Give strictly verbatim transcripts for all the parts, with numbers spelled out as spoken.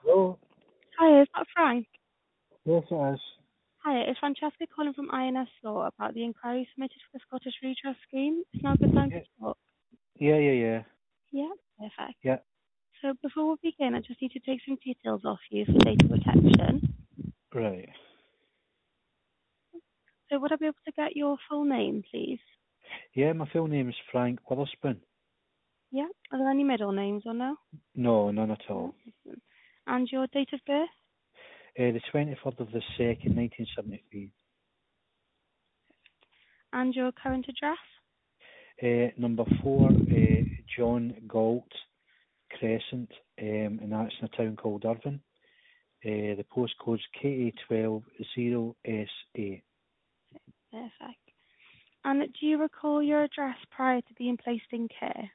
Hello. Hi, is that Frank? Yes, it is. Hi, it's Francesca calling from I N S Law about the inquiry submitted for the Scottish Redress Scheme. It's now a good time to Yeah, talk. yeah, yeah, yeah. Yeah, perfect. Yeah. So before we begin, I just need to take some details off you for data protection. Right. So would I be able to get your full name, please? Yeah, my full name is Frank Witherspoon. Yeah. Are there any middle names or no? No, none at No. all. And your date of birth? Uh, the twenty-third of the second, nineteen seventy-three. And your current address? Uh, number four, uh, John Galt Crescent, um, and that's in a town called Irvine. Uh, the postcode's K A twelve zero S A. Perfect. And do you recall your address prior to being placed in care?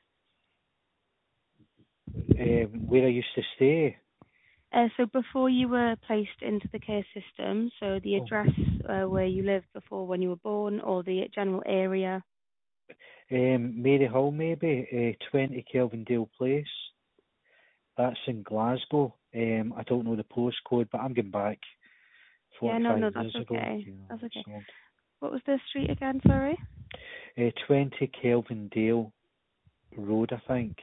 Um, where I used to stay. Uh, so before you were placed into the care system, so the Oh. address uh, where you lived before when you were born, or the general area. Um, Mary Hall, maybe, uh, twenty Kelvindale Place. That's in Glasgow. Um, I don't know the postcode, but I'm going back Yeah, no, forty-five no, that's years ago. okay. You know, That's okay. it's old. What was the street again? Sorry. Uh, twenty Kelvindale Road, I think.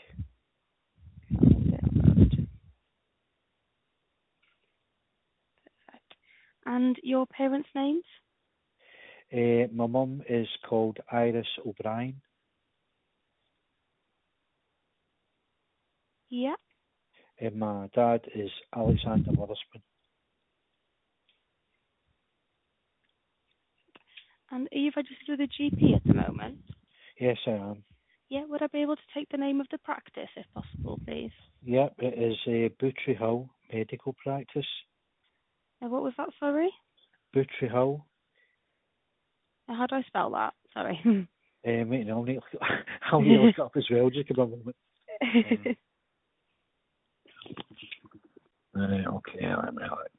And your parents' names? Uh, my mum is called Iris O'Brien, Yeah. and my dad is Alexander Witherspoon. And are you registered with a G P at the moment? Yes, I am. Yeah. Would I be able to take the name of the practice, if possible, please? Yep, it is uh, Buttery Hill Medical Practice. Uh, what was that? Sorry. Buttery Hill. Uh, how do I spell that? Sorry. Um, wait, no, I'll need, I'll need to look it up as well. Just give me a moment. Um, right, okay, let me look.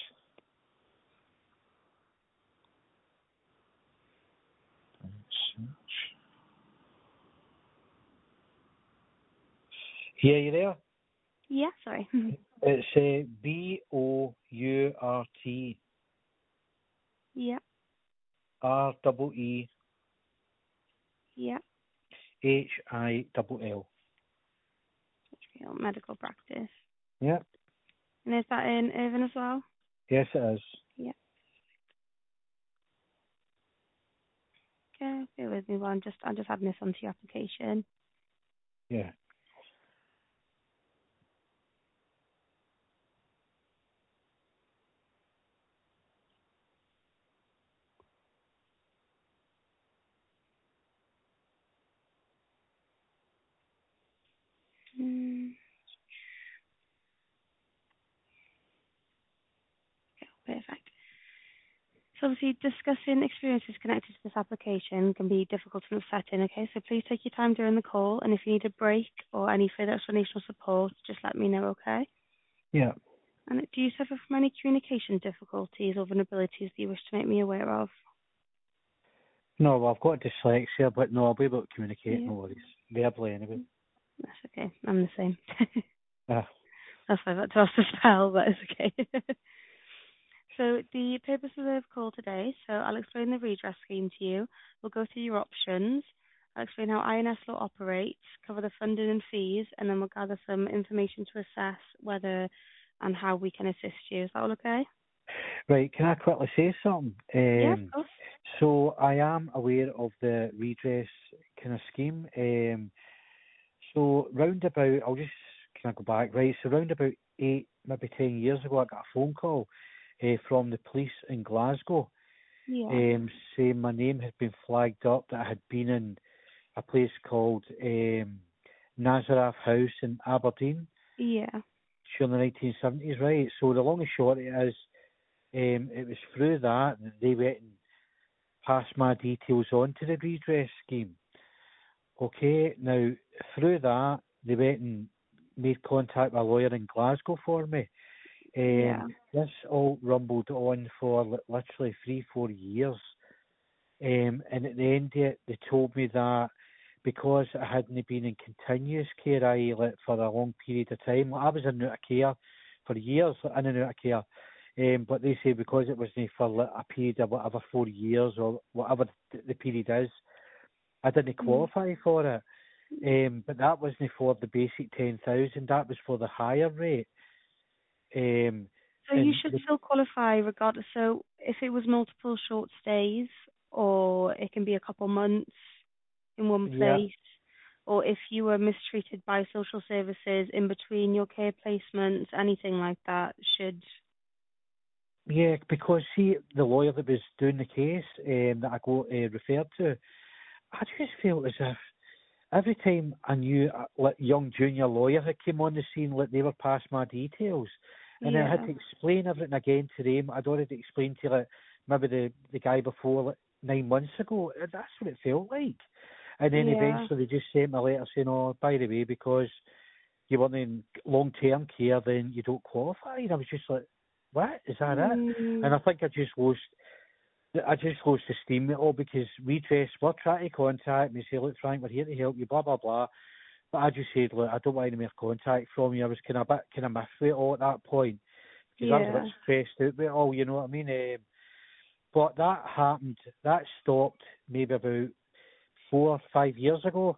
Yeah, you there? yeah. Sorry. It's uh, B O U R T yeah. R double E Yeah. H I double L. Medical practice. Yeah. And is that in Irvine as well? Yes, it is. Yeah. Okay, bear with me while I'm just I'm just adding this onto your application. Yeah. Mm, perfect. So obviously discussing experiences connected to this application can be difficult in the setting, okay? So please take your time during the call, and if you need a break or any further explanation or support, just let me know, okay? Yeah. And do you suffer from any communication difficulties or vulnerabilities that you wish to make me aware of? No, well, I've got dyslexia, but no, I'll be able to communicate, Yeah, no worries. Verbally, anyway. that's okay. I'm the same. Ah, That's why I had to ask the spell, but it's okay. So the purpose of the call today, so I'll explain the redress scheme to you. We'll go through your options. I'll explain how I N S law operates, cover the funding and fees, and then we'll gather some information to assess whether and how we can assist you. Is that all okay? right, can I quickly say something? Yeah, of Um, course. so I am aware of the redress kind of scheme. Um, so round about, I'll just kind of go back, right? So round about eight, maybe ten years ago, I got a phone call uh, from the police in Glasgow, Yeah. um, saying my name had been flagged up, that I had been in a place called um, Nazareth House in Aberdeen Yeah. during the nineteen seventies, right? So the long and short of it is, um, it was through that that they went and passed my details on to the redress scheme. Okay, now through that they went and made contact with a lawyer in Glasgow for me. Um, Yeah. this all rumbled on for li- literally three, four years. Um, and at the end of it, they told me that because I hadn't been in continuous care, I like, for a long period of time, like I was in out of care for years, in and out of care. Um, but they say because it wasn't for like, a period of whatever four years or whatever th- the period is, I didn't qualify for it. Um, but that wasn't for the basic ten thousand. That was for the higher rate. Um, So you and should the, still qualify regardless. So if it was multiple short stays, or it can be a couple months in one yeah, place, or if you were mistreated by social services in between your care placements, anything like that should. yeah, because see, the lawyer that was doing the case um, that I go uh, referred to, I just felt as if every time I knew a like, young junior lawyer had came on the scene, like they were past my details, and then I had Yeah. to explain everything again to them. I'd already explained to like maybe the the guy before like nine months ago. and That's what it felt like. And then Yeah. eventually they just sent me a letter saying, "Oh, by the way, because you weren't in long term care, then you don't qualify." And I was just like, "What is that it?" And Mm, I think I just lost I just lost the steam with it all because Redress were trying to contact me, say, "Look, Frank, we're here to help you, blah, blah, blah." But I just said, "Look, I don't want any more contact from you." I was kind of a bit kind of miffed with it all at that point because I was a bit yeah. stressed out with it all, you know what I mean? Um, but that happened, that stopped maybe about four or five years ago.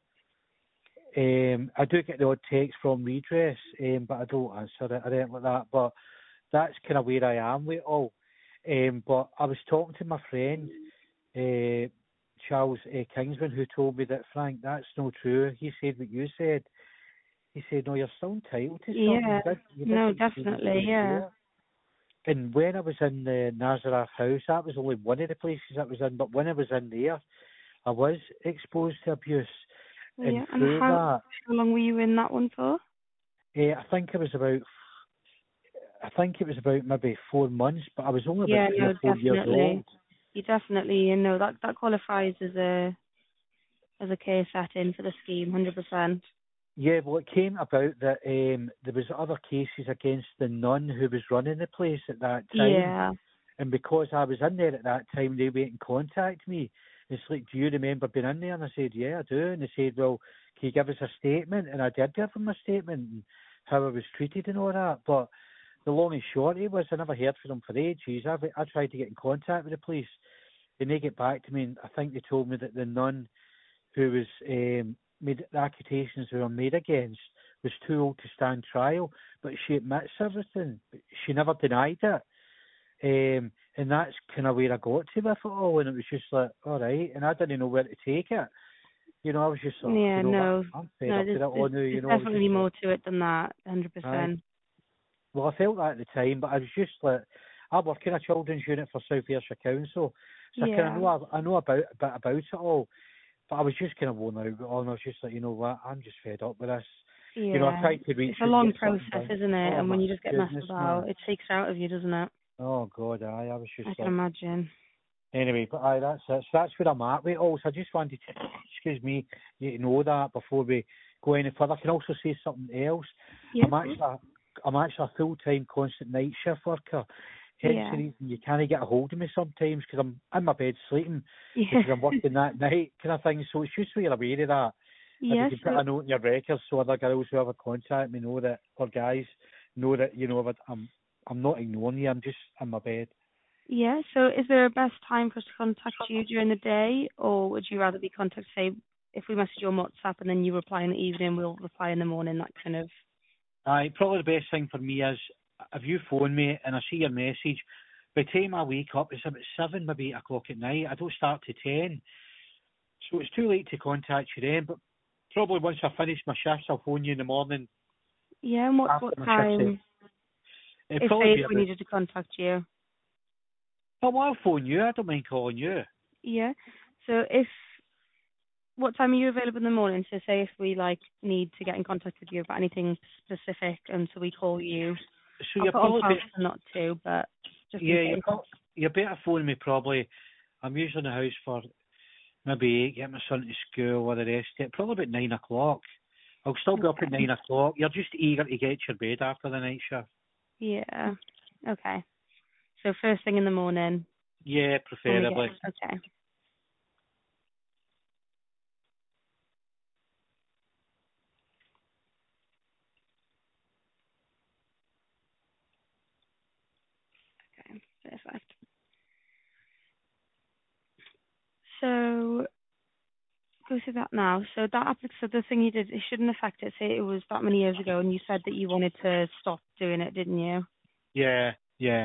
Um, I do get the odd text from Redress, um, but I don't answer it or anything like that. But that's kind of where I am with it all. Um, but I was talking to my friend, uh, Charles uh, Kingsman, who told me that, "Frank, that's not true." He said what you said. He said, "No, you're still entitled to something. Yeah. You did, you did No, what you needed to definitely. do Yeah. there." And when I was in the Nazareth House, that was only one of the places I was in, but when I was in there, I was exposed to abuse. And Yeah. And through how that, how long were you in that one for? uh, I think it was about, I think it was about maybe four months, but I was only about Yeah. three or No, four years definitely. old. You definitely, you know, that that qualifies as a as a case setting for the scheme, hundred percent. Yeah, well, it came about that um, there was other cases against the nun who was running the place at that time, Yeah. and because I was in there at that time, they went and contacted me. It's like, "Do you remember being in there?" And I said, "Yeah, I do." And they said, "Well, can you give us a statement?" And I did give them a statement and how I was treated and all that. But the long and short of it was I never heard from them for ages. I, I tried to get in contact with the police, and they get back to me, and I think they told me that the nun who was um, made the accusations who were made against was too old to stand trial, but she admits everything. She never denied it. Um, and that's kind of where I got to with it all, and it was just like, all right, and I didn't know where to take it. You know, I was just like, Yeah. you know what, No. I'm fed No. up There's with it all there's, now, you there's know, I was just definitely like, more to it than that, hundred aye. percent. Well, I felt that at the time, but I was just like, I work in a children's unit for South Ayrshire Council, so I kind of Yeah. know, I, I know about a bit about it all. But I was just kind of worn out with it all, and I was just like, you know what, I'm just fed up with this. You know, I Yeah. tried to reach It's a out and long get something process, done. isn't it? Oh And when my you just get messed goodness, about, man. it takes it out of you, doesn't it? Oh God, aye, I was just I can like, imagine. anyway, but aye, that's it. So that's where I'm at with it all. So I just wanted to, excuse me, you to know that before we go any further. I can also say something else. Yeah. I'm actually, a, I'm actually a full-time constant night shift worker. Hence the Yeah. reason you can't get a hold of me sometimes because I'm in my bed sleeping Yeah. because I'm working that night kind of thing. So it's just so you're aware of that. If you Yeah. can put So a note in your records so other girls who ever contact me know that, or guys know that, you know, that I'm I'm not ignoring you. I'm just in my bed. yeah. So is there a best time for us to contact you during the day, or would you rather be contacted, say, if we message you on WhatsApp and then you reply in the evening, we'll reply in the morning, that kind of. Aye, probably the best thing for me is if you phone me and I see your message, by the time I wake up, it's about seven, maybe eight o'clock at night. I don't start to ten, so it's too late to contact you then. But probably once I finish my shifts, I'll phone you in the morning Yeah. And what after what my shifts. time? It'll If probably say if be we about. needed to contact you. Oh, well, I'll phone you. I don't mind calling you. Yeah. So if what time are you available in the morning? So say if we like need to get in contact with you about anything specific, and so we call you. So I'll you're put on probably pause be, for not to, but just in yeah, you're case. probably, you're better phoning me probably. I'm usually in the house for maybe eight, get my son to school or the rest of it. Probably about nine o'clock. I'll still be up at Okay. nine o'clock. You're just eager to get to your bed after the night shift. Yeah. Okay. So first thing in the morning Yeah, when we get. preferably. Okay. Perfect. So go through that now. So that applic- so the thing you did, it shouldn't affect it. Say it was that many years ago, and you said that you wanted to stop doing it, didn't you? Yeah, yeah.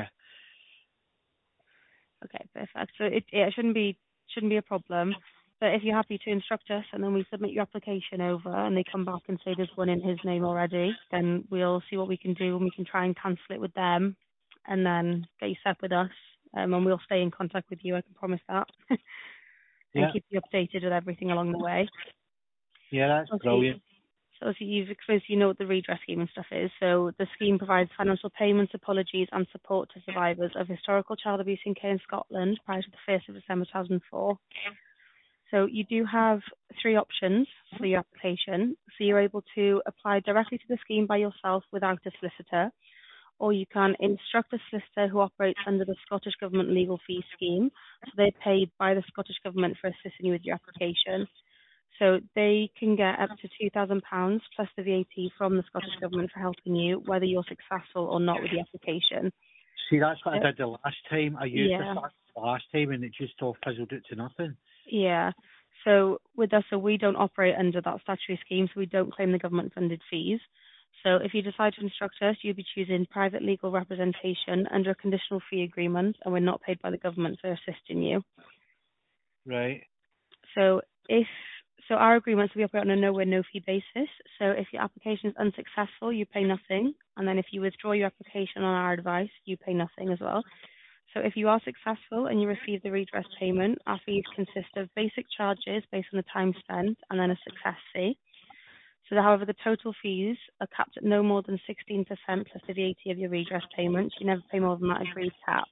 Okay, perfect. So it it shouldn't be shouldn't be a problem. But if you're happy to instruct us, and then we submit your application over, and they come back and say there's one in his name already, then we'll see what we can do, and we can try and cancel it with them, and then get you set with us, um, and we'll stay in contact with you. I can promise that, and Yeah, keep you updated with everything along the way. yeah, that's Obviously, brilliant. so obviously you've explained, so you know what the redress scheme and stuff is. So the scheme provides financial payments, apologies, and support to survivors of historical child abuse in care in Scotland prior to the first of December two thousand four. So you do have three options for your application. So you're able to apply directly to the scheme by yourself without a solicitor, or you can instruct a solicitor who operates under the Scottish Government legal fee scheme. So they're paid by the Scottish Government for assisting you with your application. So they can get up to two thousand pounds plus the V A T from the Scottish Government for helping you, whether you're successful or not with the application. See, that's what Uh, I did the last time. I used this Yeah. the last time, and it just all fizzled it to nothing. Yeah. So with us, so we don't operate under that statutory scheme, so we don't claim the government-funded fees. So if you decide to instruct us, you'll be choosing private legal representation under a conditional fee agreement, and we're not paid by the government for assisting you. Right. So if so, our agreements we operate on a no-win, no-fee basis. So if your application is unsuccessful, you pay nothing, and then if you withdraw your application on our advice, you pay nothing as well. So if you are successful and you receive the redress payment, our fees consist of basic charges based on the time spent and then a success fee. So however, the total fees are capped at no more than sixteen percent plus the V A T of your redress payment. You never pay more than that agreed cap.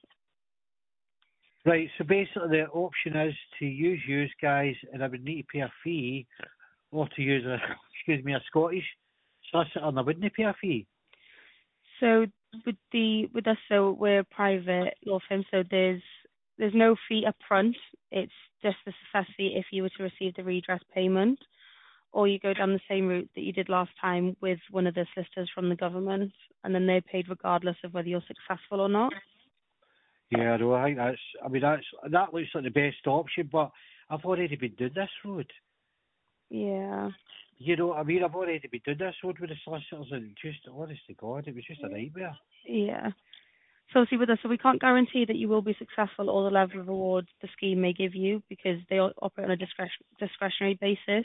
Right. So basically, the option is to use you guys, and I would need to pay a fee, or to use a excuse me a Scottish solicitor, and I wouldn't pay a fee. So with the with us, so we're a private law firm, so there's there's no fee up front. It's just the success fee if you were to receive the redress payment, or you go down the same route that you did last time with one of the solicitors from the government, and then they're paid regardless of whether you're successful or not. Yeah, no, I think that's. I mean, that's that looks like the best option, but I've already been doing this road. Yeah. You know, I mean, I've already been doing this road with the solicitors, and just, honest to God, it was just a nightmare. Yeah. So obviously with us, so we can't guarantee that you will be successful or the level of reward the scheme may give you because they o- operate on a discretion, discretionary basis.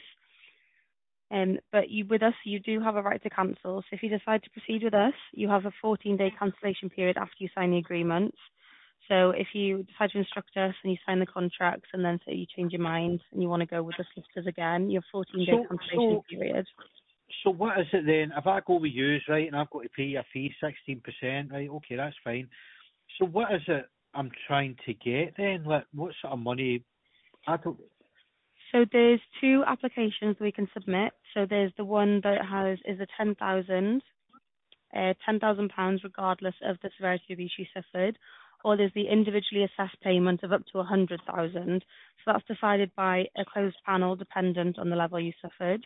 Um, but you, with us, you do have a right to cancel. So if you decide to proceed with us, you have a fourteen-day cancellation period after you sign the agreement. So if you decide to instruct us and you sign the contracts and then say you change your mind and you want to go with the solicitors again, you have a fourteen-day So, cancellation so, period. so, what is it then? If I go with yous, right, and I've got to pay a fee, sixteen percent, right? Okay, that's fine. So, what is it I'm trying to get then? Like, what sort of money? I don't. So there's two applications we can submit. So there's the one that has is a ten thousand, uh, ten thousand pounds regardless of the severity of abuse you suffered, or there's the individually assessed payment of up to a hundred thousand. So that's decided by a closed panel dependent on the level you suffered.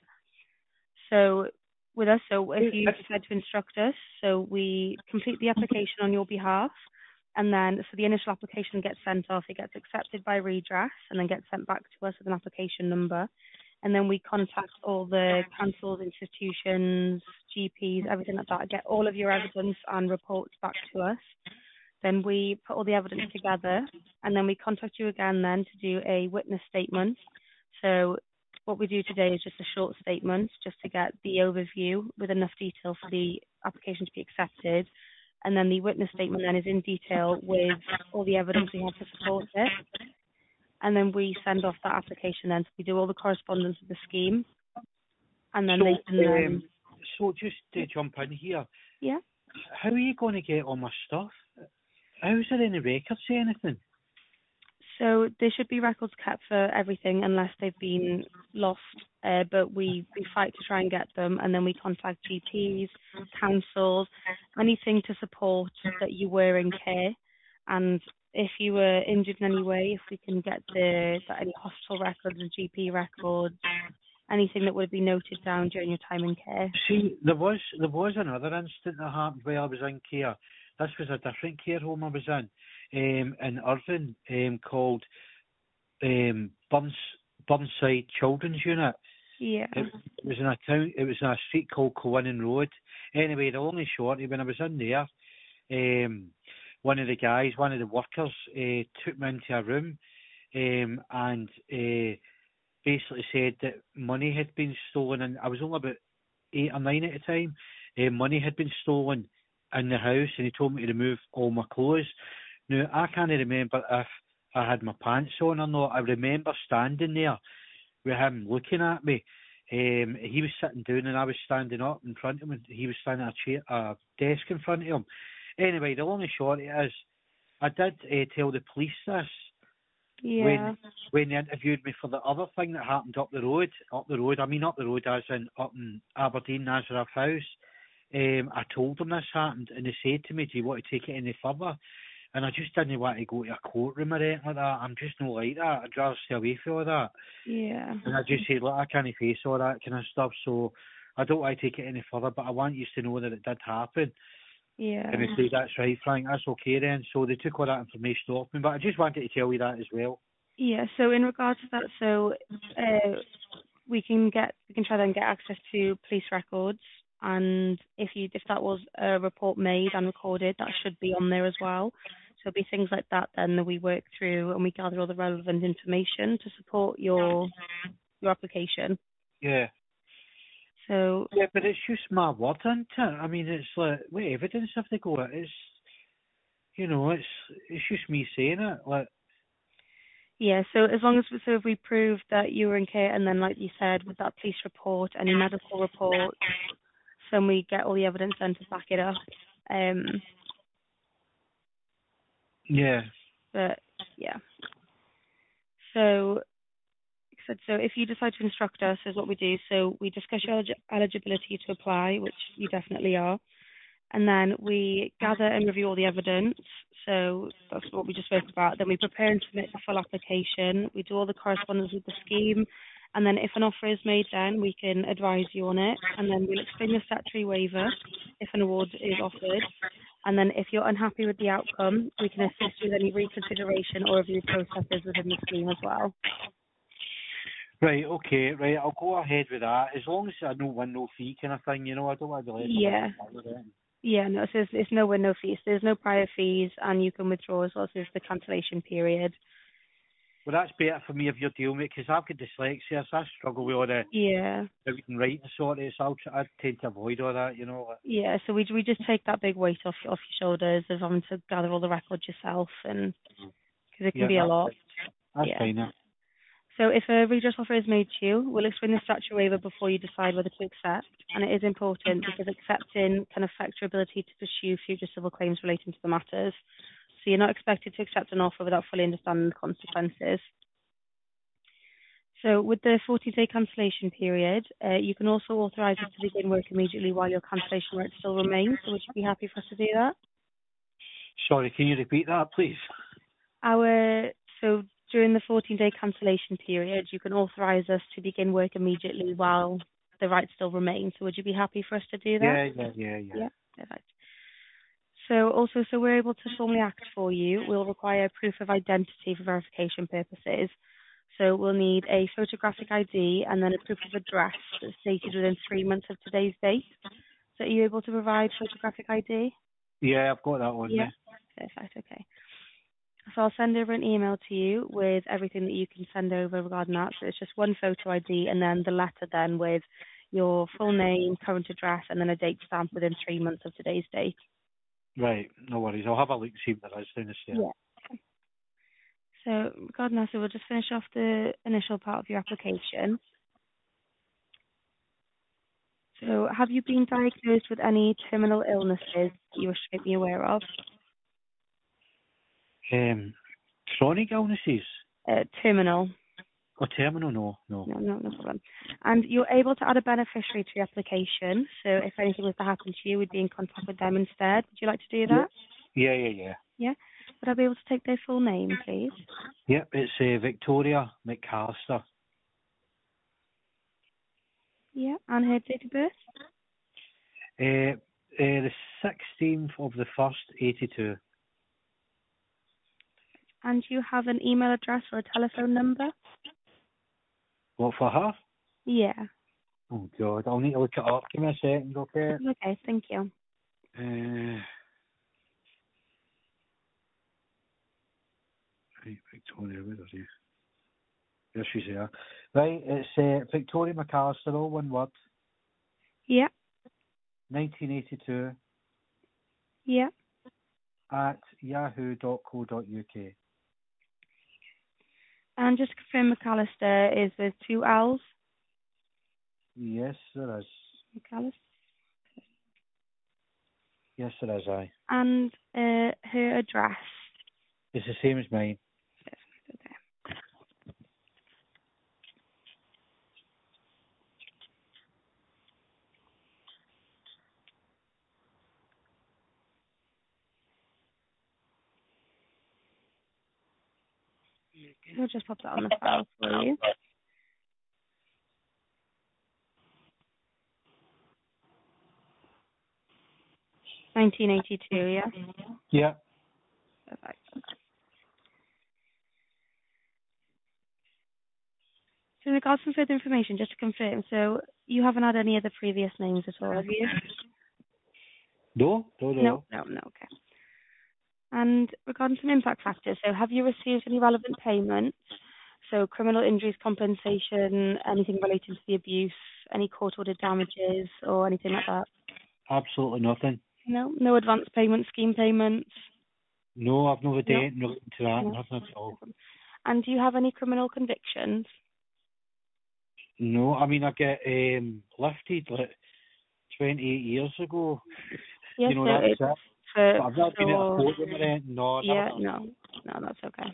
So with us, so if you decide to instruct us, so we complete the application on your behalf, and then so the initial application gets sent off, it gets accepted by redress, and then gets sent back to us with an application number, and then we contact all the councils, institutions, G Ps, everything like that, get all of your evidence and reports back to us. Then we put all the evidence together, and then we contact you again then to do a witness statement. So what we do today is just a short statement, just to get the overview with enough detail for the application to be accepted. And then the witness statement then is in detail with all the evidence we have to support it. And then we send off that application then. So we do all the correspondence with the scheme. And then So, they can then... um, so just to jump in here, Yeah. how are you going to get all my stuff? How's there any records or anything? So there should be records kept for everything unless they've been lost. Uh, but we, we fight to try and get them, and then we contact G Ps, councils, anything to support that you were in care. And if you were injured in any way, if we can get the, the any hospital records and G P records, anything that would be noted down during your time in care. See, there was there was another incident that happened while I was in care. this was a different care home I was in, um, in Irvine, um, called um, Burns, Burnside Children's Unit. Yeah. It, it was in a town. It was in a street called Coinnan Road. Anyway, the long and short, when I was in there, um, one of the guys, one of the workers, uh, took me into a room, um, and uh, basically said that money had been stolen, and I was only about eight or nine at the time. Uh, money had been stolen in the house, and he told me to remove all my clothes. Now, I can't remember if I had my pants on or not. I remember standing there with him looking at me. Um, he was sitting down and I was standing up in front of him. He was standing at a, chair, a desk in front of him. Anyway, the long and short of it is, I did uh, tell the police this Yeah. when when they interviewed me for the other thing that happened up the road. Up the road, I mean up the road as in up in Aberdeen, Nazareth House. Um, I told them this happened, and they said to me, "Do you want to take it any further?" And I just didn't want to go to a courtroom or anything like that. I'm just not like that. I'd rather stay away from all that. Yeah. And I just said, look, I can't face all that kind of stuff, so I don't want to take it any further, but I want you to know that it did happen. Yeah. And they said, that's right, Frank, that's okay then. So they took all that information off me, but I just wanted to tell you that as well. Yeah. So in regards to that, so uh, we can get we can try then get access to police records, and if you if that was a report made and recorded, that should be on there as well. So it'll be things like that then that we work through and we gather all the relevant information to support your your application. Yeah. So Yeah, but it's just my word, isn't it? I mean, it's like, what evidence have they got? It's, you know, it's it's just me saying it. Like, yeah, so as long as so if we prove that you were in care, and then like you said with that police report, any medical report, then we get all the evidence then to back it up. Um, yeah. but yeah, so like I said, so if you decide to instruct us, is what we do. So we discuss your elig- eligibility to apply, which you definitely are, and then we gather and review all the evidence. So that's what we just spoke about. Then we prepare and submit the full application. We do all the correspondence with the scheme. And then if an offer is made, then we can advise you on it. And then we'll explain the statutory waiver if an award is offered. And then if you're unhappy with the outcome, we can assist with any reconsideration or review processes within the scheme as well. Right, okay, right, I'll go ahead with that. As long as I don't win no fee kind of thing, you know, I don't want to be left Yeah. with it. Yeah, no, so it's, it's no win, no fees. There's no prior fees, and you can withdraw as well as there's the cancellation period. Well, that's better for me if you're dealing with it, because I've got dyslexia, so I struggle with all the Yeah. reading, writing sort of, so I'll, tr- I tend to avoid all that, you know. Like, Yeah, so we we just take that big weight off off your shoulders of having to gather all the records yourself, and because it can yeah, be a that's, lot. that's Yeah. fine. Yeah. So if a redress offer is made to you, we'll explain the statutory waiver before you decide whether to accept, and it is important because accepting can affect your ability to pursue future civil claims relating to the matters. So you're not expected to accept an offer without fully understanding the consequences. So with the forty-day cancellation period, uh, you can also authorise us to begin work immediately while your cancellation rights still remain. So would you be happy for us to do that? Sorry, can you repeat that, please? Our so during the fourteen-day cancellation period, you can authorise us to begin work immediately while the rights still remain. So would you be happy for us to do that? Yeah, yeah, yeah, yeah. Yeah, perfect. So also, so we're able to formally act for you, we'll require proof of identity for verification purposes. So we'll need a photographic I D and then a proof of address that's dated within three months of today's date. So are you able to provide photographic I D? Yeah, I've got that on Yeah. me. Perfect, okay. So I'll send over an email to you with everything that you can send over regarding that. So it's just one photo I D and then the letter then with your full name, current address, and then a date stamp within three months of today's date. Right, no worries. I'll have a look and see what there is down the stairs. Yeah. So regarding that, so we'll just finish off the initial part of your application. So have you been diagnosed with any terminal illnesses that you wish to make me aware of? Um, chronic illnesses? Uh, terminal. Or terminal? No, no. No, no, no problem. And you're able to add a beneficiary to your application. So if anything was to happen to you, we'd be in contact with them instead. Would you like to do that? Yeah, yeah, yeah. Yeah. Would I be able to take their full name, please? Yep, it's uh, Victoria McAllister. Yeah. And her date of birth? Uh, the sixteenth of the first, eighty-two. And do you have an email address or a telephone number? What, for her? Yeah. Oh, God, I'll need to look it up. Give me a second, okay? Okay, thank you. Uh, right, Victoria, where is he? There she's here. Right, it's uh, Victoria McAllister, all one word, Yeah. nineteen eighty-two, Yeah. at yahoo dot co dot uk. And just to confirm, McAllister is with two L's. Yes, there is. McAllister. Yes, there is, aye. And uh, her address. It's the same as mine. Okay. I'll just pop that on the file for you. nineteen eighty-two, yeah? Yeah. Perfect. So in regards to further information, just to confirm, so you haven't had any of the previous names at all, have you? No, no, no. No, no, no, okay. And regarding some impact factors, so have you received any relevant payments? So criminal injuries compensation, anything relating to the abuse, any court-ordered damages or anything like that? Absolutely nothing. No? No advance payment, scheme payments? No, I've no idea No? relating to that, No. nothing at all. And do you have any criminal convictions? No, I mean, I get um, lifted like twenty-eight years ago. Yes, You know, so that's it's it. for, But I've not been at a for court or anything. No, never yeah, done. no, no, that's okay.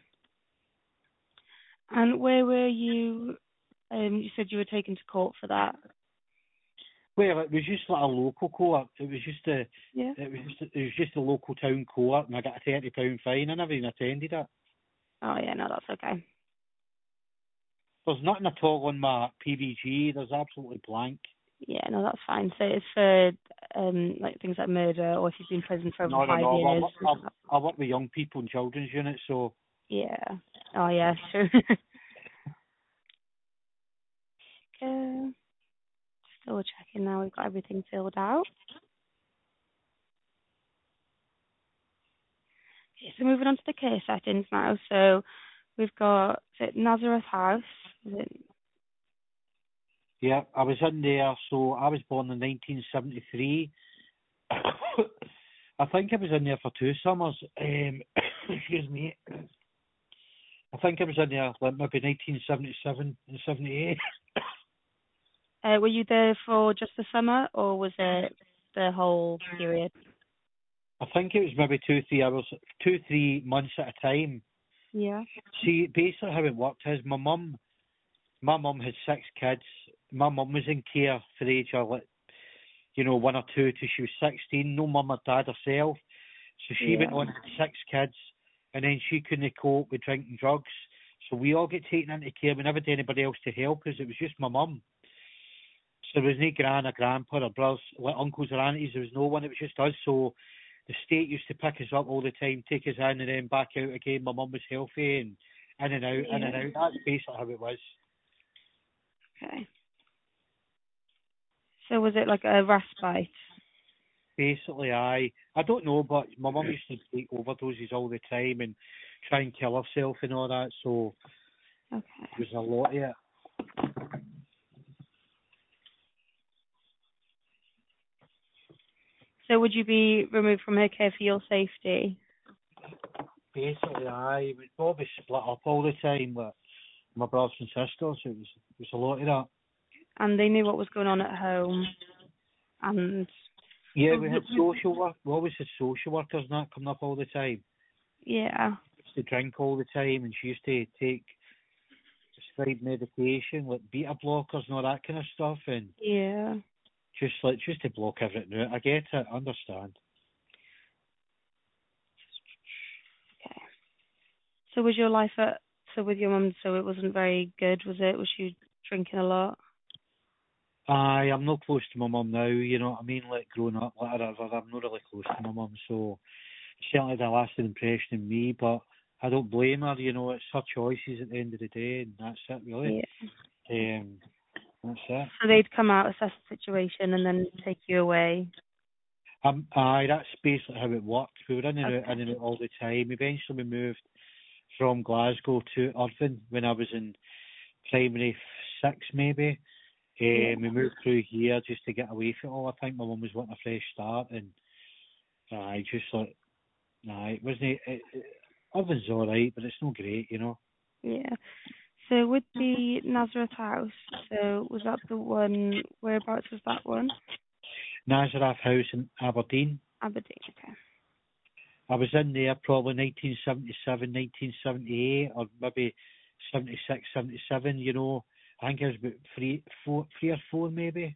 And where were you, um, you said you were taken to court for that? Well, it was just like a local court. It was just a, Yeah. it was just, it was just a local town court, and I got a thirty pound fine. I never even attended it. Oh yeah, no, that's okay. There's nothing at all on my P V G. There's absolutely blank. Yeah, no, that's fine. So it's for um like things like murder, or if you've been in prison for over No, no, five no. I, years. work- I, I work with young people in children's units, so Yeah. Oh yeah, sure. uh, just double checking now. We've got everything filled out. Okay, so moving on to the case settings now. So we've got is it Nazareth House. Is it, yeah, I was in there. So I was born in nineteen seventy-three. I think I was in there for two summers. Um, excuse me. I think I was in there like maybe nineteen seventy-seven and seventy-eight. uh, were you there for just the summer, or was it the whole period? I think it was maybe two, three hours, two, three months at a time. Yeah. See, basically how it worked is my mum, my mum had six kids. My mum was in care for the age of, like, you know, one or two till she was sixteen. No mum or dad herself. So she Yeah. went on, had six kids, and then she couldn't cope with drinking drugs. So we all get taken into care. We never had anybody else to help us. It was just my mum. So there was no gran or grandpa or brothers, like uncles or aunties. There was no one. It was just us. So the state used to pick us up all the time, take us in, and then back out again. My mum was healthy and in and out, Yeah. in and out. That's basically how it was. Okay. So was it like a respite? Basically, I I don't know, but my mum used to take overdoses all the time and try and kill herself and all that. So Okay. there was a lot of it. So would you be removed from her care for your safety? Basically, I would probably split up all the time with my brothers and sisters. It was it was a lot of that. And they knew what was going on at home. And Yeah, we had social work. We always had social workers and that coming up all the time. yeah, She used to drink all the time, and she used to take prescribed medication like beta blockers and all that kind of stuff, and yeah. just like just to block everything out. I get it, I understand. Okay. So was your life at so with your mum? So it wasn't very good, was it? Was she drinking a lot? Aye, I'm not close to my mum now, you know what I mean? Like, growing up, like, I'm not really close to my mum, so certainly had a lasting impression on me, but I don't blame her, you know, it's her choices at the end of the day, and that's it, really. Yeah. Um, that's it. So they'd come out, assess the situation, and then take you away. Um, aye, that's basically how it worked. We were in and out, Okay. in and out all the time. Eventually we moved from Glasgow to Irvine when I was in primary six, maybe. Um, Yeah. we moved through here just to get away from it all. I think my mum was wanting a fresh start, and I just like, nah, it wasn't. It, it, Irvine's all right, but it's not great, you know. Yeah. So with the Nazareth house, so was that the one, whereabouts was that one? Nazareth House in Aberdeen. Aberdeen, okay. I was in there probably nineteen seventy-seven, nineteen seventy-eight, or maybe seventy-six, seventy-seven, you know. I think I was about three, four, three or four maybe.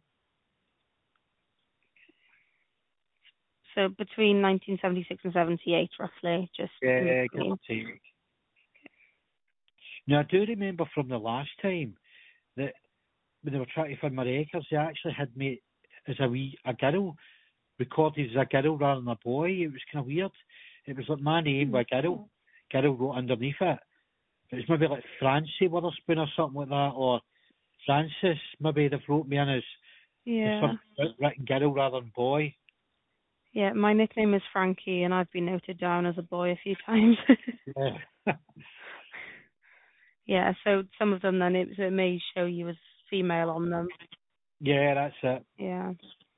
So between nineteen seventy-six and seventy-eight, roughly, just in Yeah, give between. or take. Now, I do remember from the last time that when they were trying to find my records, they actually had me as a wee, a girl, recorded as a girl rather than a boy. It was kind of weird. It was like my name with a girl. Girl wrote underneath it. It was maybe like Francie Witherspoon or something like that, or Francis. Maybe they've wrote me in as, as Yeah. some written girl rather than boy. Yeah, my nickname is Frankie, and I've been noted down as a boy a few times. Yeah. Yeah, so some of them then, it, so it may show you as female on them. Yeah, that's it. Yeah.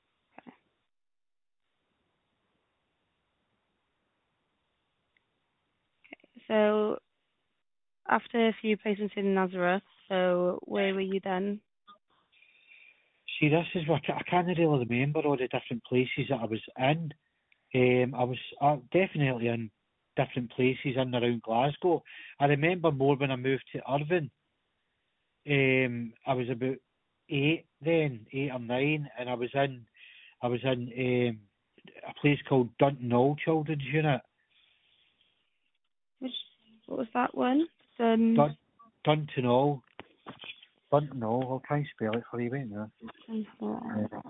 So after a few placements in Nazareth, so where were you then? See, this is what I can't really remember all the different places that I was in. Um, I was uh, definitely in different places in and around Glasgow. I remember more when I moved to Irvine. Um, I was about eight then, eight or nine, and I was in, I was in um, a place called Dunton Hall Children's Unit. Which, what was that one? Dun, Dun, Dunton Hall, Dunton Hall. I'll try and spell it for you right now. Dun Hall. Uh,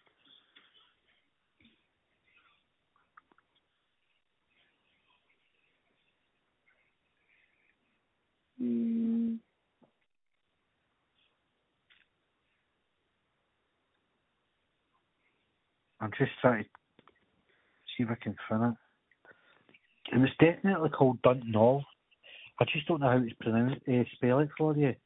Mm, I'm just trying to see if I can find it. It was definitely called Dunton Hall. I just don't know how to pronounce, uh, spell it for you.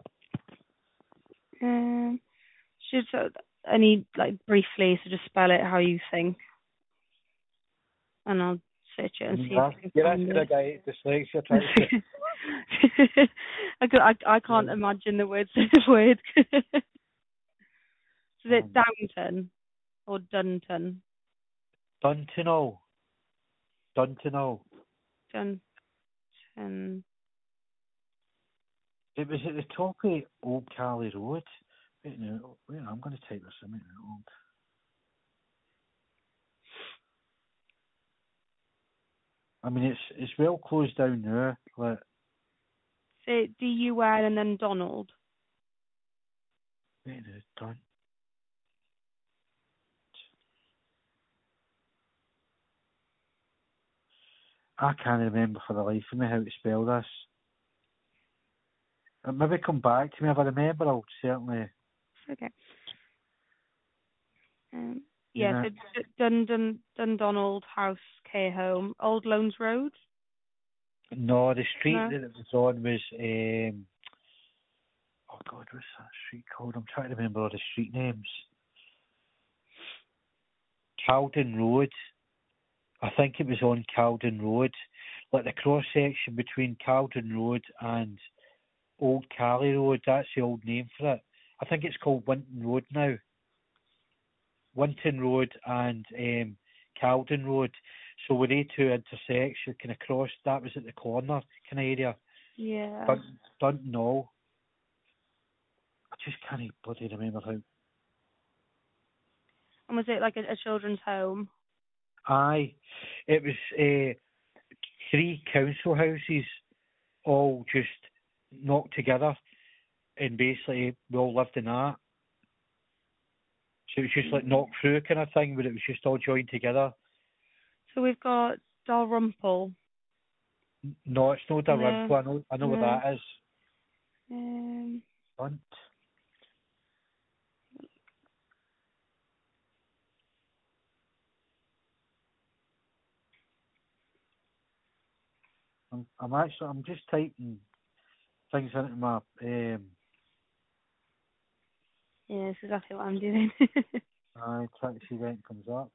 um, should uh, I need like briefly, so just spell it how you think, and I'll search it and see if Yeah, I can you're find asking a it. guy dyslexia trying to say. I, could, I I can't imagine the words so the word. Is it Um, Downton or Dunton? Dunton Hall. Dunton Hall. Dunton. It was at the top of Old Cali Road. Wait now, wait, I'm going to type this in. Old. I mean, it's it's well closed down now. Like, Say D U N and then Donald. wait now, Dun. I can't remember for the life of me how to spell this. Uh, Maybe come back to me if I remember. I'll certainly. Okay. Um, You yeah, know. so D- Dun Dun Dundonald House Care Home, Old Loans Road. No, the street No. that it was on was. Um, oh God, what's that street called? I'm trying to remember all the street names. Calden Road. I think it was on Calden Road, like the cross section between Calden Road and Old Cali Road. That's the old name for it. I think it's called Winton Road now. Winton Road and um, Calden Road. So where they two intersect, you kind of crossed. That was at the corner kind of area. Yeah. Dun- Dunton Hall. I just can't bloody remember how. And was it like a, a children's home? Aye, it was uh, three council houses, all just knocked together, and basically we all lived in that. So it was just like knocked through kind of thing, but it was just all joined together. So we've got Dalrymple. No, it's no Dalrymple. No. I know, I know No. what that is. Um, Bunt. I'm, I'm actually, I'm just typing things into my, um, yeah, that's exactly what I'm doing. I try to see when it comes up.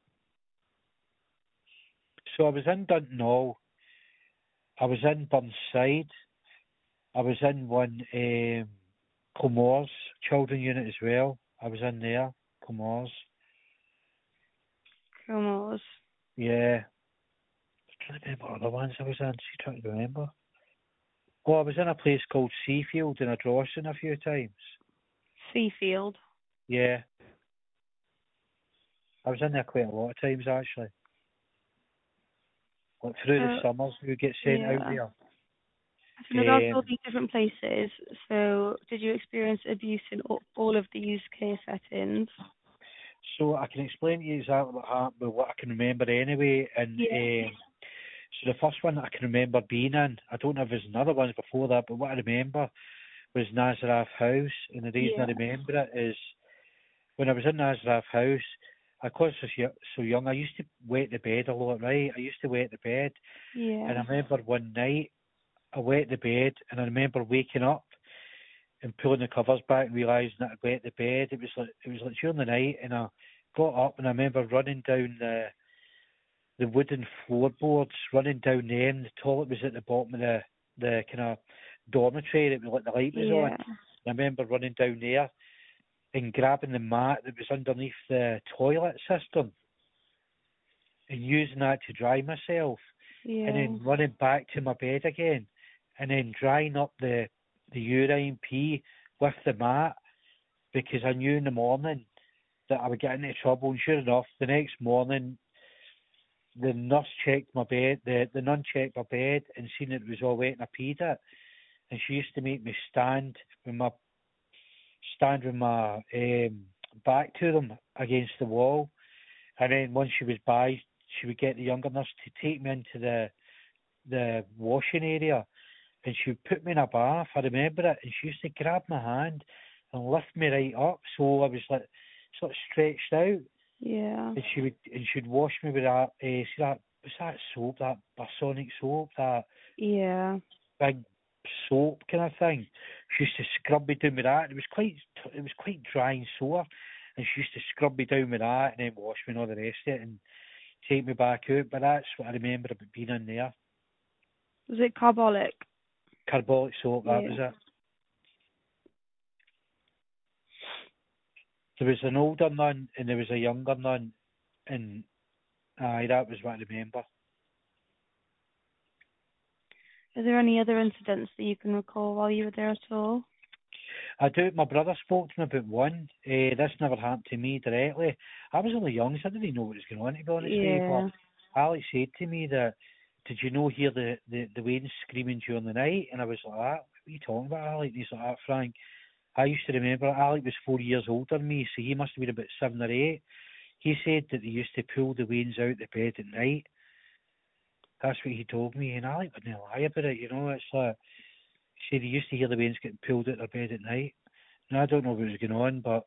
So I was in Duntonall. I was in Burnside. I was in one, um, Comores children unit as well. I was in there, Comores. Cromos. Yeah. I'm trying to remember what other ones I was in. See, trying to remember. Oh, I was in a place called Seafield in Ardrossan a few times. Seafield. Yeah. I was in there quite a lot of times actually. Like through the So, summers we would get sent out yeah. there. So in regards to all Um, these different places, so did you experience abuse in all, all of these care settings? so I can explain to you exactly what happened, but what I can remember anyway. And Yeah. um, so the first one that I can remember being in, I don't know if there's another ones before that, but what I remember was Nazareth House. And the reason I Yeah. remember it is when I was in Nazareth House, of course, I was yo- so young, I used to wet the bed a lot, right? I used to wet the bed. And Yeah. I remember one night, I wet the bed, and I remember waking up and pulling the covers back and realising that I'd wet the bed. It was like it was like during the night, and I got up and I remember running down the the wooden floorboards, running down them. The toilet was at the bottom of the the kind of dormitory. It was like the light was on. Yeah. I remember running down there and grabbing the mat that was underneath the toilet cistern and using that to dry myself, and Yeah. then running back to my bed again, and then drying up the the urine pee with the mat because I knew in the morning that I would get into trouble. And sure enough, the next morning, the nurse checked my bed, the, the nun checked my bed and seen it was all wet and I peed it. And she used to make me stand with my stand with my um, back to them against the wall. And then once she was by, she would get the younger nurse to take me into the the washing area, and she would put me in a bath. I remember it, and she used to grab my hand and lift me right up, so I was like sort of stretched out. Yeah. And she would and she'd wash me with that. Uh, see that was that soap, that Basonic soap, that Yeah. big soap kind of thing. She used to scrub me down with that. It was quite it was quite dry and sore, and she used to scrub me down with that and then wash me and all the rest of it and take me back out. But that's what I remember about being in there. Was it carbolic? Carbolic soap, that was Yeah. it. There was an older nun and there was a younger nun, and aye, that was what I remember. Are there any other incidents that you can recall while you were there at all? I do. My brother spoke to me about one. Uh, this never happened to me directly. I was only young, so I didn't know what was going on, to be honest with you. Yeah. But Alex said to me that, did you know hear the, the, the Waynes screaming during the night? And I was like, ah, what are you talking about, Alex? And he's like, ah, Frank, I used to remember Alex was four years older than me, so he must have been about seven or eight. He said that they used to pull the Waynes out the bed at night. That's what he told me, and Alex wouldn't lie about it, you know. It's like, he said he used to hear the Waynes getting pulled out their bed at night. And I don't know what was going on, but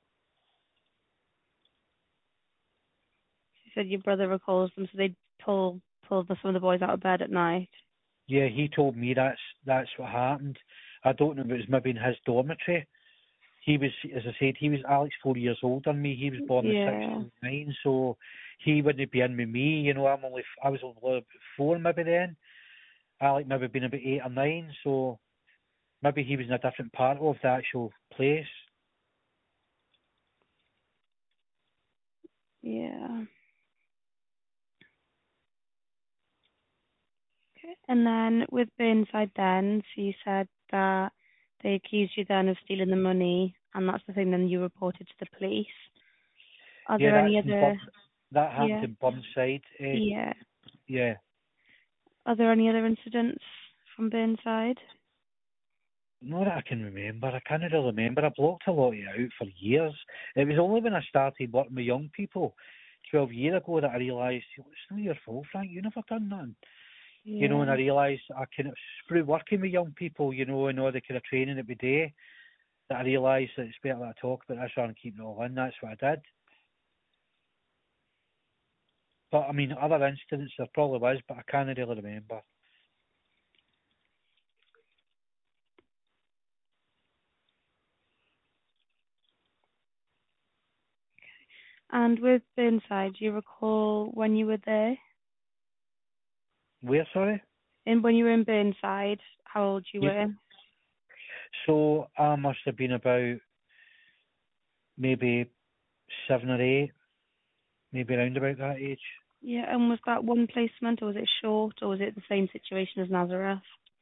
You said your brother recalls them, so they'd pull pull the, some of the boys out of bed at night. yeah, he told me that's that's what happened. I don't know if it was maybe in his dormitory. He was, as I said, he was Alex four years older than me. He was born in Yeah. sixty-nine, so he wouldn't be in with me. You know, I'm only I was only about four maybe then. Alex maybe been about eight or nine, so maybe he was in a different part of the actual place. Yeah. Okay. And then with Burnside then, so you said that they accused you then of stealing the money, and that's the thing then you reported to the police. Are Yeah, there that's any in other, Burn, that happened yeah, in Burnside. Uh, yeah. yeah. Are there any other incidents from Burnside? Not that I can remember. I can't really remember. I blocked a lot of it out for years. It was only when I started working with young people twelve years ago that I realised, it's not your fault, Frank. You never done nothing. Yeah. You know, and I realised I kind of, through working with young people, you know, and all the kind of training every day, that I realised that it's better that I talk about this rather than keeping it all in. That's what I did. But, I mean, other incidents there probably was, but I can't really remember. And with Burnside, do you recall when you were there? Where, sorry? And when you were in Burnside, how old you Yeah. were? So I must have been about maybe seven or eight, maybe around about that age. Yeah, and was that one placement, or was it short, or was it the same situation as Nazareth?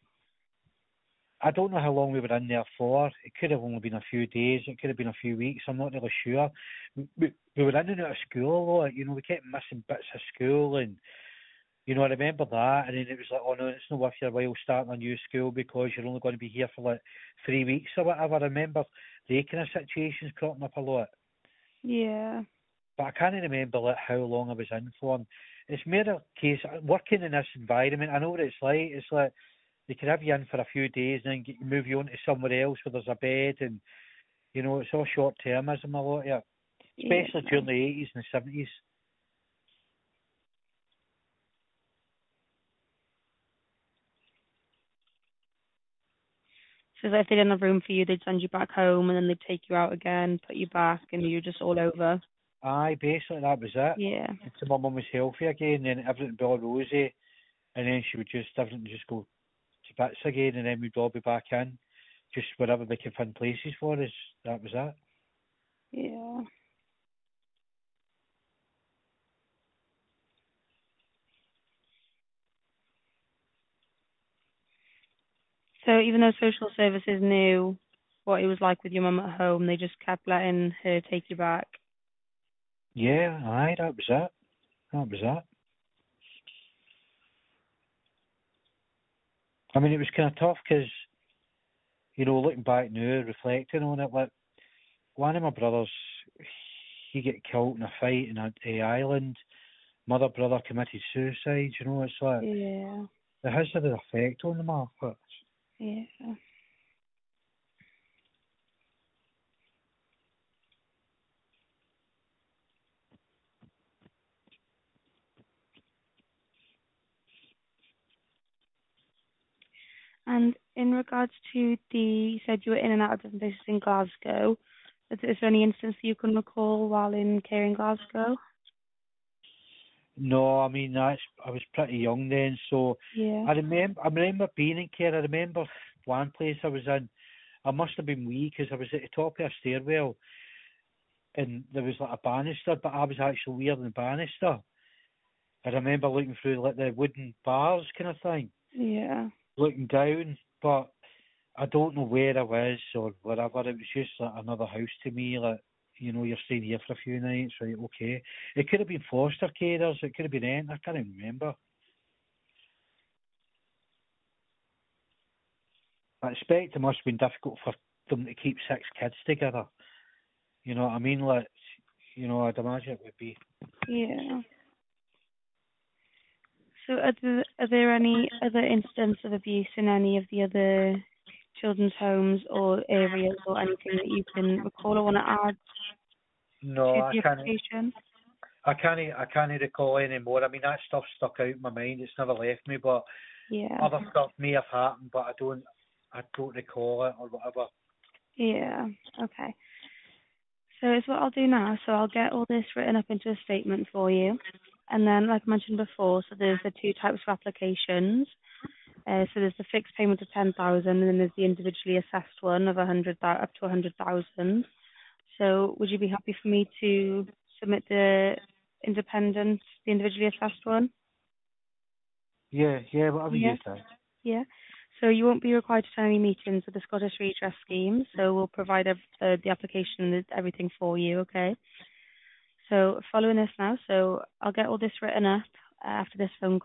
I don't know how long we were in there for. It could have only been a few days. It could have been a few weeks. I'm not really sure. We, we were in and out of school a lot. You know, we kept missing bits of school, and you know, I remember that. And then it was like, oh no, it's not worth your while starting a new school because you're only going to be here for like three weeks or whatever. I remember the kind of situations cropping up a lot. Yeah. But I can't remember like how long I was in for. And it's more a case working in this environment. I know what it's like. It's like they can have you in for a few days and then get, move you on to somewhere else where there's a bed, and you know it's all short termism a lot here, especially Yeah. during the eighties and the seventies. So if they didn't have room for you, they'd send you back home, and then they'd take you out again, put you back, and you're just all over. Aye, basically that was it. Yeah. Until my mum was healthy again, then everything would be all rosy, and then she would just everything just go to bits again, and then we'd all be back in, just wherever we could find places for us. That was it. Yeah. So even though social services knew what it was like with your mum at home, they just kept letting her take you back. Yeah, aye, that was it. That was it. I mean, it was kind of tough because, you know, looking back now, reflecting on it, like one of my brothers, he get killed in a fight in a, a island. My other brother committed suicide. You know, it's like Yeah. it has had an effect on the market. Yeah. And in regards to the, you said you were in and out of different places in Glasgow. Is, is there any instance you can recall while in care in Glasgow? No, I mean that's I was pretty young then, so Yeah. I remember I remember being in care. I remember one place I was in. I must have been wee because I was at the top of a stairwell, and there was like a banister, but I was actually weird than the banister. I remember looking through like the wooden bars kind of thing, Yeah. looking down, but I don't know where I was or whatever. It was just like another house to me. Like, you know, you're staying here for a few nights, right? Okay. It could have been foster carers. It could have been anything. I can't even remember. I expect it must have been difficult for them to keep six kids together. You know what I mean? Like, you know, I'd imagine it would be. Yeah. So are there, are there any other incidents of abuse in any of the other children's homes or areas or anything that you can recall or want to add No, to I the can't. application? I can't. I can't recall anymore. I mean, that stuff stuck out in my mind. It's never left me. But Yeah. other stuff may have happened, but I don't. I don't recall it or whatever. Yeah. Okay. So it's what I'll do now. So I'll get all this written up into a statement for you. And then, like I mentioned before, so there's the two types of applications. Uh, so there's the fixed payment of ten thousand, and then there's the individually assessed one of a hundred up to a hundred thousand. So would you be happy for me to submit the independent, the individually assessed one? Yeah, yeah, whatever Yeah. you think. Yeah. So you won't be required to attend any meetings with the Scottish Redress Scheme. So we'll provide ev- uh, the application and everything for you. Okay. So following this now, so I'll get all this written up uh, after this phone call.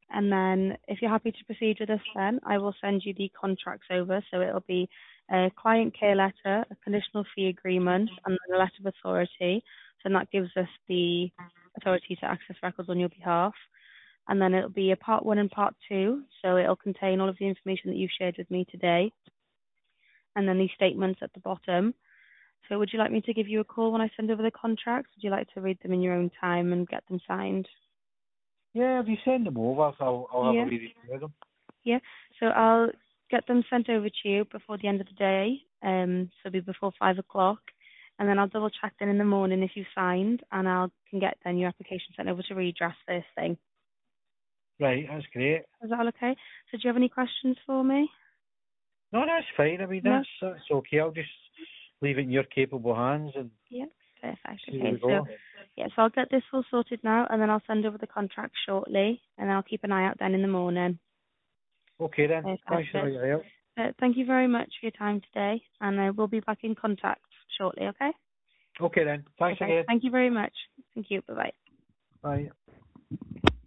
And then if you're happy to proceed with us then, I will send you the contracts over. So it'll be a client care letter, a conditional fee agreement, and then a letter of authority. So that gives us the authority to access records on your behalf. And then it'll be a part one and part two. So it'll contain all of the information that you've shared with me today. And then these statements at the bottom. So would you like me to give you a call when I send over the contracts? Would you like to read them in your own time and get them signed? Yeah, if you send them over, I'll, I'll have Yeah. a read through them. Yeah. So I'll get them sent over to you before the end of the day. Um, so it'll be before five o'clock. And then I'll double check then in the morning if you've signed, and I can get then your application sent over to redress first thing. Right, that's great. Is that all okay? So do you have any questions for me? No, that's fine. I mean, No? that's, that's okay. I'll just leave it in your capable hands and Yeah. Perfect. see where Okay. we go. So yeah, so I'll get this all sorted now, and then I'll send over the contract shortly, and I'll keep an eye out then in the morning. Okay then. Perfect. Thanks for your help. Uh, thank you very much for your time today, and uh, we'll be back in contact shortly, okay? Okay then. Thanks Okay. again. Thank you very much. Thank you. Bye-bye. Bye.